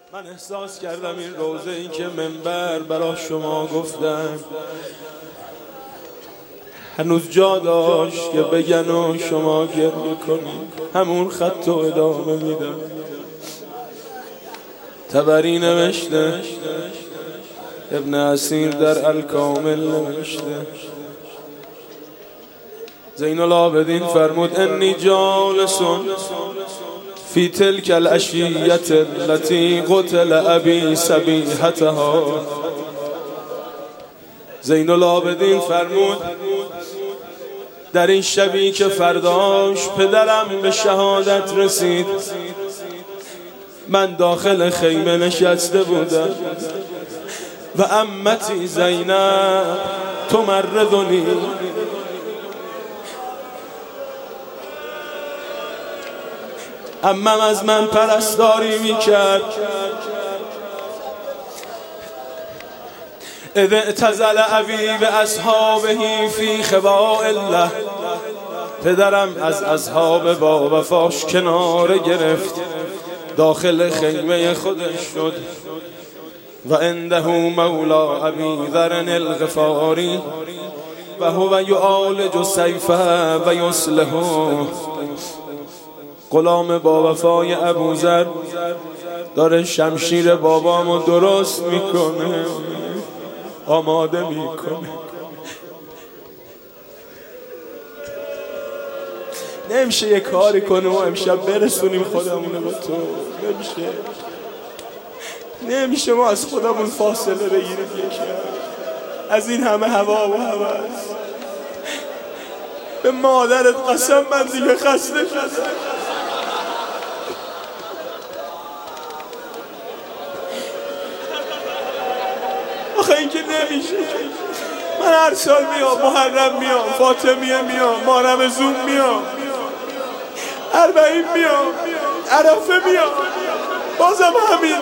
من احساس کردم این روزه این که منبر برای شما گفتم هنوز جا داشت که بگن و شما گریه کنید. همون خط و ادامه میدم. تبری نوشته، ابن اسیر در الکامل نوشته، زین العابدین فرمود انی جالس فی تلک العشیة التي قتل ابی صبیحتها. زین العابدین فرمود در این شبی که فرداش پدرم به شهادت رسید، من داخل خیمه نشسته بودم و عمتی زینب تمرضنی، عمم از من پرستاری میکرد. اذ اعتزل ابی به اصحابه فی خباء الله، پدرم از اصحاب با وفاش کناره گرفت، داخل خیمه خودش شد. و عنده مولا ابی ذر الغفاری و هو یعالج سیفه و یصلحه. غلام با وفای ابوذر داره شمشیر بابامو درست میکنه، آماده میکنه. نمیشه یه کاری کنه و امشب برسونیم خودمونه با تو. نمیشه ما از خودمون فاصله بگیریم یکی از این همه هوا و هوس. به مادرت قسم من دیگه خسته شدم. آخه این که نمیشه. من هر سال میام، محرم میام، فاطمیه میام، ماه رمضان میام، اربعین میام، عرفه میام، بازم همین.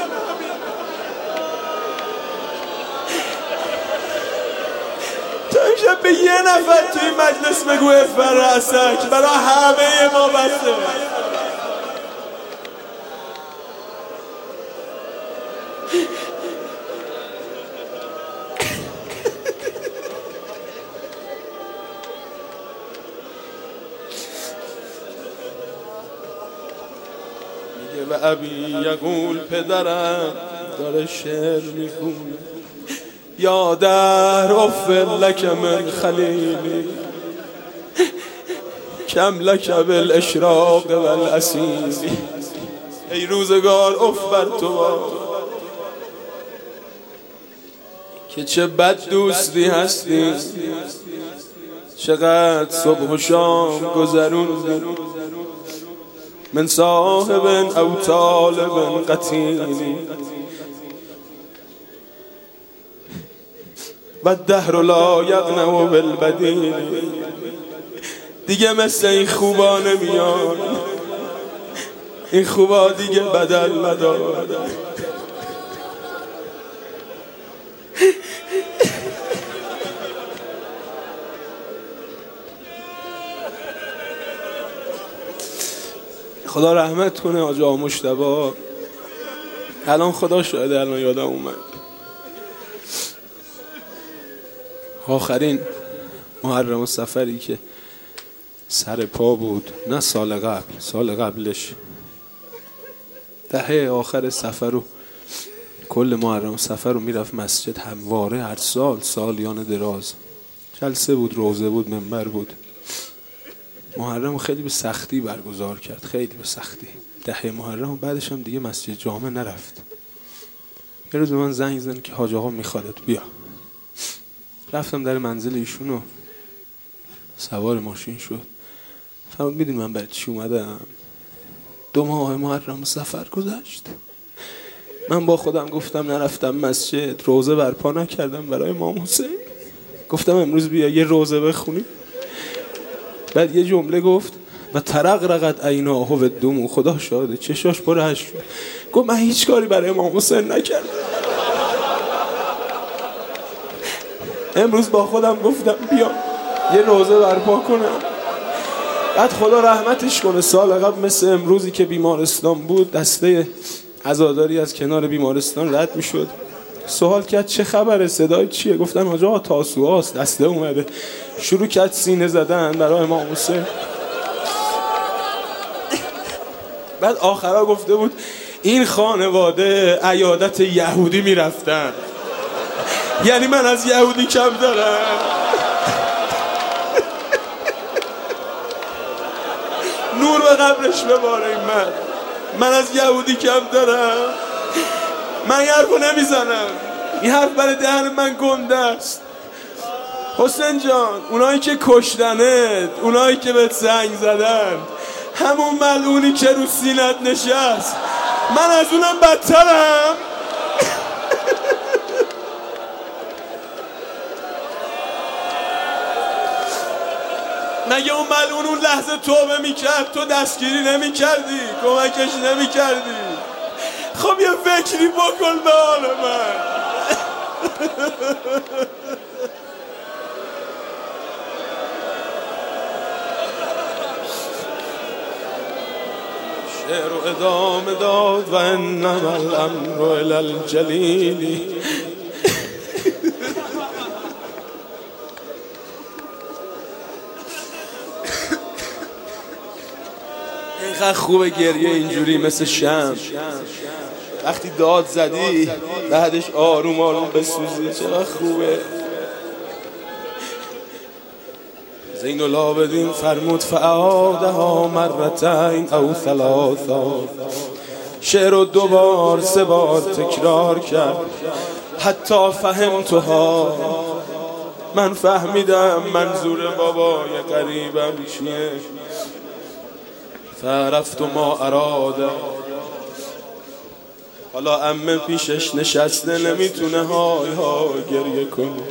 تو امشب به یه نفر توی مجلس بگو افبر رأسک، برای همه ما بسته. و ابی یقول، پدرم داره شعر میخونه، یا در افل لک من خلیلی کم لک بالاشراق والاسیلی. ای روزگار اف بر تو که چه بد دوستی هستی، چقدر صبح و شام گذروندی من صاحب او طالب قتیلی. و الدهر لا یقنع بالبدیل. دیگه مثل این خوبا نمیان، این خوبا دیگه بدل نداره. خدا رحمت کنه حاج آقا مجتبی. الان خدا شاهده، الان یادم اومد آخرین محرم و سفری که سر پا بود، نه سال قبل، سال قبلش دهه آخر سفر رو، کل محرم و سفر رو میرفت مسجد همواره، هر سال، سالیان دراز جلسه بود، روزه بود، منبر بود. محرم خیلی به سختی برگزار کرد، خیلی به سختی. دهه محرم بعدش هم دیگه مسجد جامع نرفت. یه روز به من زنگ زد که حاج آقا میخوادت بیا. رفتم در منزل ایشون و سوار ماشین شد. فرمود میدونی من برای چی اومدم؟ 2 ماه محرم سفر گذشت، من با خودم گفتم نرفتم مسجد، روزه برپا نکردم برای امام حسین. گفتم امروز بیا یه روزه بخونیم. بعد یه جمله گفت و ترقرقت عیناه بالدموع، خدا شاهده چشاش پر اشک شد. گفت من هیچ کاری برای امام حسین نکردم. امروز با خودم گفتم بیا یه روزه برپا کنم. بعد خدا رحمتش کنه، سال قبل مثل امروزی که بیمارستان بود، دسته عزاداری از کنار بیمارستان رد میشد. سوال کرد چه خبره، صدای چیه؟ گفتن حاج آقا تاسوعاست، دسته اومده. شروع کرد سینه زدن برای امام حسین. بعد آخرا گفته بود این خانواده عیادت یهودی میرفتن، یعنی من از یهودی کم دارم. نور به قبرش بباره این من از یهودی کم دارم. من این حرفو نمیزنم، این حرف برای دهن من گنده است. حسین جان، اونایی که کشتنت، اونایی که بهت سنگ زدن، همون ملعونی که رو سینت نشست، من از اونم بدترم. مگه اون ملعون اون لحظه توبه میکرد تو دستگیری نمیکردی، کمکش نمیکردی؟ خب یه فکری بکن به حال من. شعر و ادامه داد و انما الامر الی الجلیل. اینقدر خوبه گریه اینجوری مثل شمع، وقتی داد زدی بعدش آروم آروم بسوزی، چقدر خوبه. زین العابدین فرمود فاعادها مرتین او ثلاثا، شعر رو 2 بار 3 بار تکرار کرد. حتی فهمتها، من فهمیدم منظور بابای قریبم چیه. فعرفت ما اراده، حالا عمه پیشش نشسته نمیتونه های گریه کنه.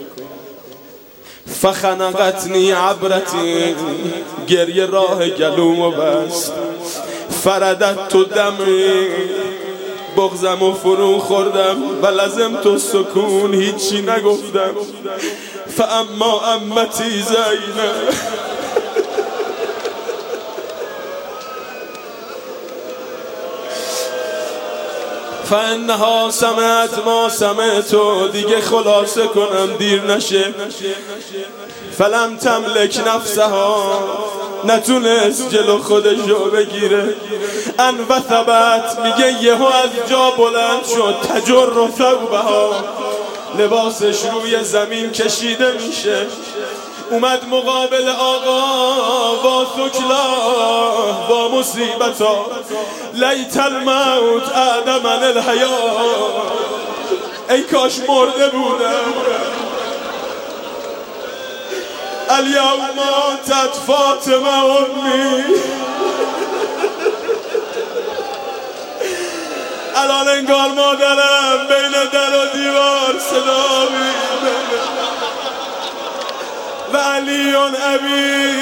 فخنقتنی عبرتی، گریه راه گلومو بست. فردت تو دمی، بغزم و فرو خوردم و لازم تو سکون، هیچی نگفتم. فاما امتی زینب، فانها سمعت ما سمعتو، دیگه خلاصه کنم دیر نشه. فلم تملک نفسها، نتونست جلو خودشو بگیره. ان و ثبت، میگه یهو از جا بلند شد. تجر ثوبها، لباسش روی زمین کشیده میشه. اومد مقابل آقا با ثکلا با مصیبتا. لیت الموت اعدمن الحیات، ای کاش مرده بودم. الیوم ماتت فاطمه امی، الان انگار مادرم بین در و دیوار صدا میزنه. و علی ابی،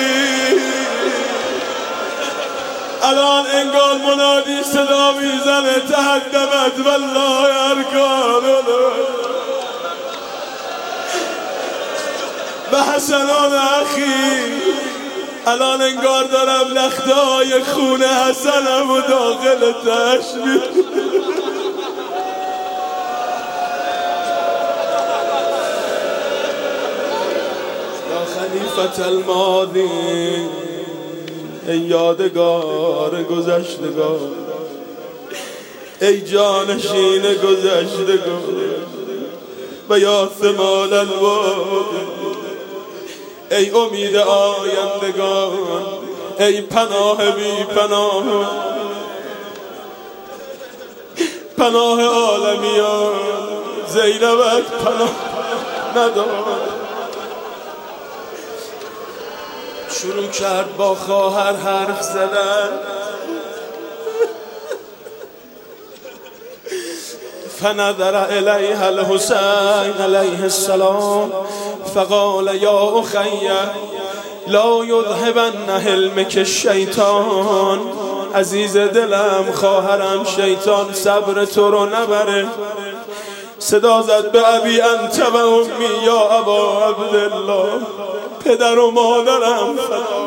الان انگار منادی صدا میزنه. تهدمت والله ارکاننا و حسنان اخی، الان انگار دارم لخته‌های خون حسنم و داخل تشبیه. خلیفت الماضی، ای یادگار گذشتگار، ای جانشین گذشتگار. و یا ثمال الواد، ای امید آیندگان، ای پناه بی پناه، پناه عالمیان. زینبت پناه ندارد. شروع کرد با خواهر حرف زدن. فنظر الیها الحسین علیه السلام فقال یا اخی لا یذهبن حلمک الشیطان. عزیز دلم، خواهرم، شیطان صبر تو رو نبره. صدا زد به ابی انت و امی یا ابا عبدالله، پدر و مادرم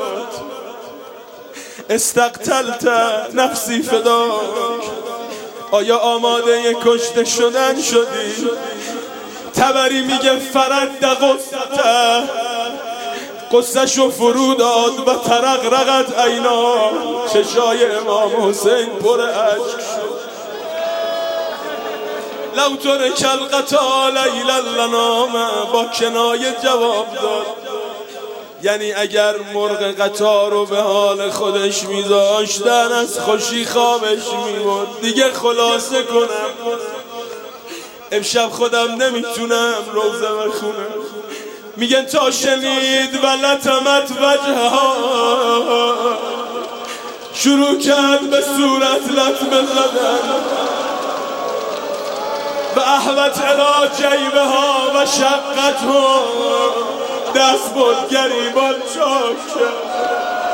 فدات. استقتلت نفسی فداک، آیا آماده کشته شدن شدی؟ تبری میگه فرد قصته، قصه‌شو فرو داد و ترقرقت عینا، چشای امام حسین پر اشک شد. لو ترک القطا لیلا لنام، با کنایه جواب داد، یعنی اگر مرغ قطار رو به حال خودش میذاشتن از خوشی خوابش میبرد. دیگه خلاصه کنم، امشب خودم نمیتونم روزه بخونم. میگن تا شنید و لطمت وجهها، شروع کرد به صورت لطمه زدن و احوت الی جیبها و شقتها، دست بود گریبان چاک کرد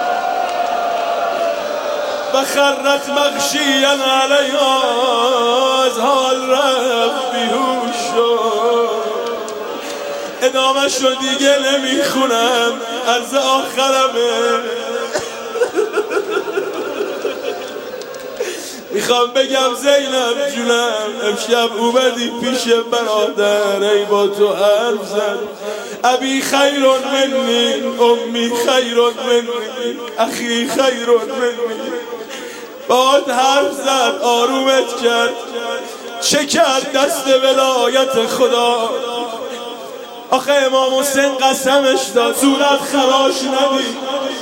و خرت مغشیا علیها، از حال رفت بیهوش شد. ادامه شو دیگه نمیخونم، عرض آخرمه. میخوام بگم زینب جونم، امشب اومدی پیش برادر، ای با تو حرف زد. ابی خیر منی، امی خیر منی، اخی خیر منی. باهات حرف زد، آرومت کرد. چه کرد دست ولایت خدا؟ آخه امام حسین قسمش داد صورت خراش ندید.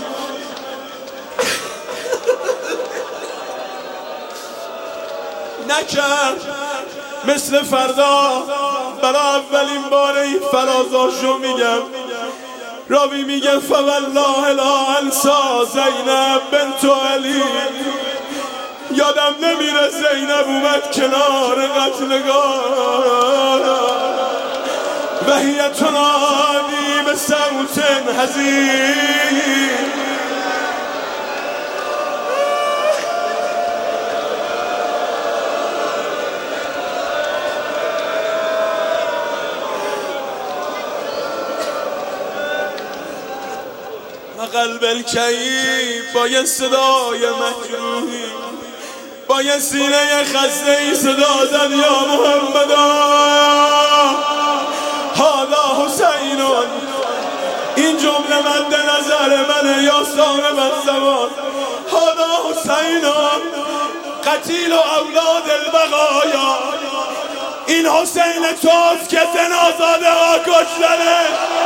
نکرد مثل فردا. برای اولین بار این فرازاشو میگم. راوی میگه فوالله لا انسا زینب بنت علی. یادم نمیره زینب اومد کنار قتلگاه و هی تنادی به صوت حزین. و قلب الکیب با یه صدای مجروحی، با یه سینه خسته ای صدا زد یا محمدا هادا حسینون. این جمله مد نظر منه یا صاحب الزمان. هادا حسینون قتیل و اولاد البقایا. این حسین توست که زنازاده ها کشتنه.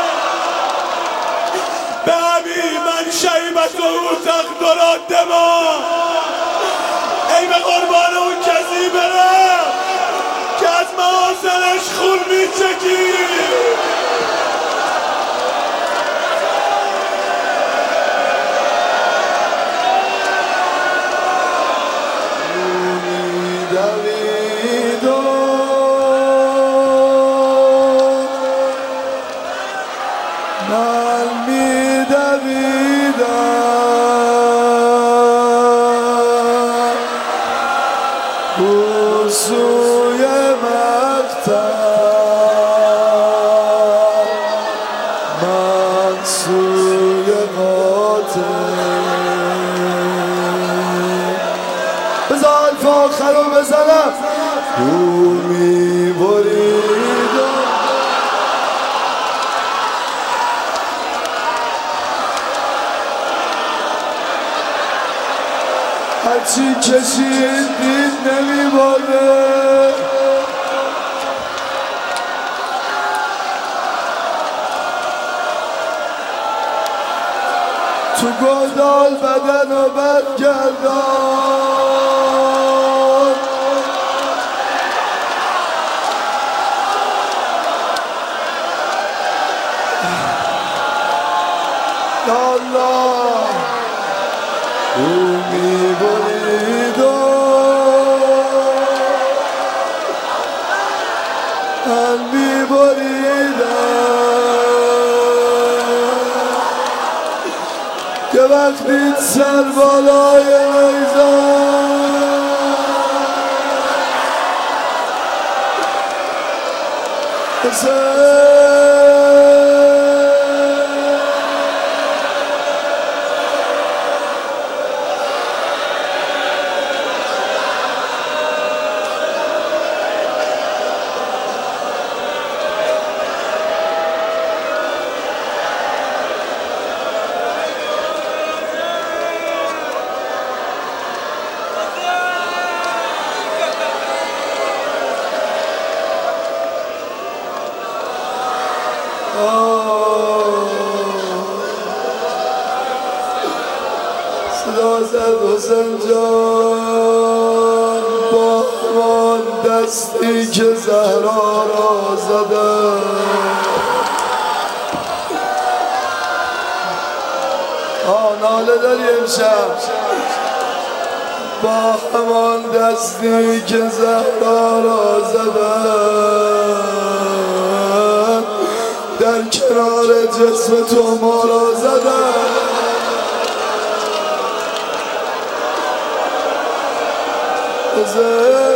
به ابی من شیبت و تقدر دما. ای به قربان اون کسی برم که از محاسنش خون میچکی. سوی مقتل من سوی قاتل. بذار الف آخر رو بزنم. دور میبرید هرچی کشید دید نمیباره. تو گودال بدن و بد گردان. الله او میبرید و من میبریدم که وقتی سر بالای نیزم زد حسین جان با همان دستی که زهرا را زده ناله داری امشب با همان دستی که زهرا را زدن در کنار جسم تو ما را زدن حسین